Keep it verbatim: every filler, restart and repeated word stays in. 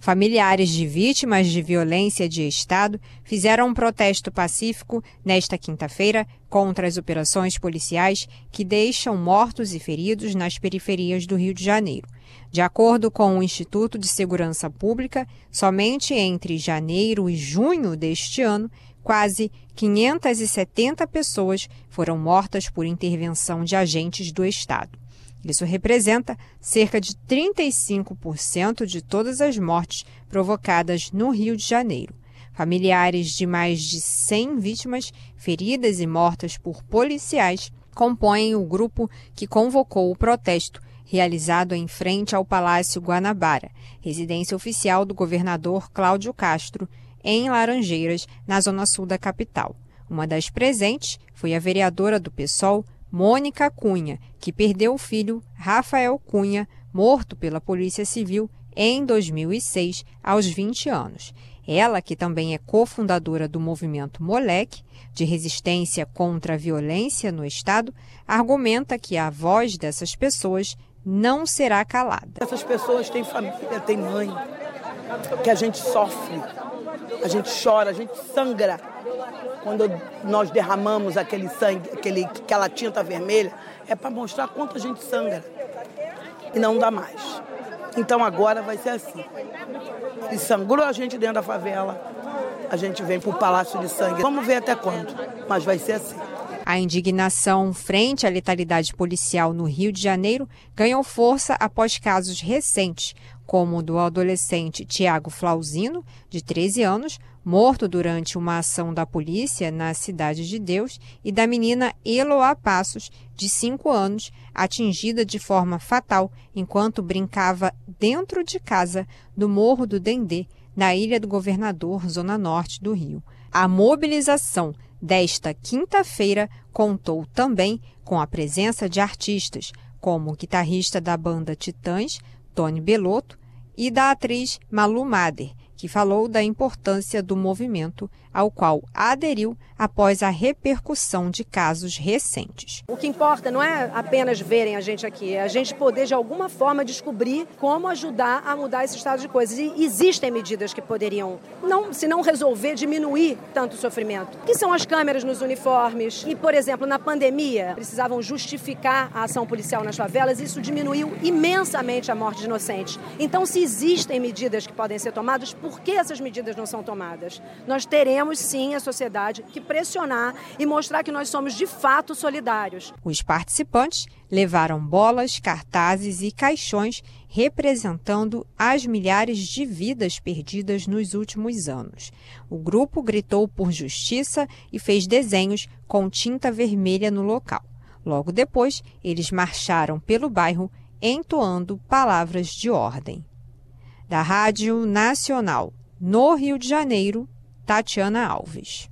Familiares de vítimas de violência de Estado fizeram um protesto pacífico nesta quinta-feira contra as operações policiais que deixam mortos e feridos nas periferias do Rio de Janeiro. De acordo com o Instituto de Segurança Pública, somente entre janeiro e junho deste ano, quase quinhentas e setenta pessoas foram mortas por intervenção de agentes do Estado. Isso representa cerca de trinta e cinco por cento de todas as mortes provocadas no Rio de Janeiro. Familiares de mais de cem vítimas feridas e mortas por policiais compõem o grupo que convocou o protesto, realizado em frente ao Palácio Guanabara, residência oficial do governador Cláudio Castro, em Laranjeiras, na zona sul da capital. Uma das presentes foi a vereadora do PSOL, Mônica Cunha, que perdeu o filho, Rafael Cunha, morto pela Polícia Civil em dois mil e seis, aos vinte anos. Ela, que também é cofundadora do movimento Moleque, de resistência contra a violência no Estado, argumenta que a voz dessas pessoas não será calada. Essas pessoas têm família, têm mãe, que a gente sofre, a gente chora, a gente sangra. Quando nós derramamos aquele sangue, aquele, aquela tinta vermelha, é para mostrar quanto a gente sangra. E não dá mais. Então agora vai ser assim. E sangrou a gente dentro da favela, a gente vem para o Palácio de Sangue. Vamos ver até quando, mas vai ser assim. A indignação frente à letalidade policial no Rio de Janeiro ganhou força após casos recentes, como o do adolescente Tiago Flauzino, de treze anos, morto durante uma ação da polícia na Cidade de Deus, e da menina Eloá Passos, de cinco anos, atingida de forma fatal enquanto brincava dentro de casa no Morro do Dendê, na Ilha do Governador, zona norte do Rio. A mobilização desta quinta-feira contou também com a presença de artistas, como o guitarrista da banda Titãs, Tony Bellotto, e da atriz Malu Mader, que falou da importância do movimento ao qual aderiu após a repercussão de casos recentes. O que importa não é apenas verem a gente aqui, é a gente poder de alguma forma descobrir como ajudar a mudar esse estado de coisas. E existem medidas que poderiam, não, se não resolver, diminuir tanto o sofrimento, que são as câmeras nos uniformes. E, por exemplo, na pandemia, precisavam justificar a ação policial nas favelas, e isso diminuiu imensamente a morte de inocentes. Então, se existem medidas que podem ser tomadas, por que essas medidas não são tomadas? Nós teremos sim a sociedade que pressionar e mostrar que nós somos de fato solidários. Os participantes levaram bolas, cartazes e caixões representando as milhares de vidas perdidas nos últimos anos. O grupo gritou por justiça e fez desenhos com tinta vermelha no local. Logo depois, eles marcharam pelo bairro entoando palavras de ordem. Da Rádio Nacional, no Rio de Janeiro, Tatiana Alves.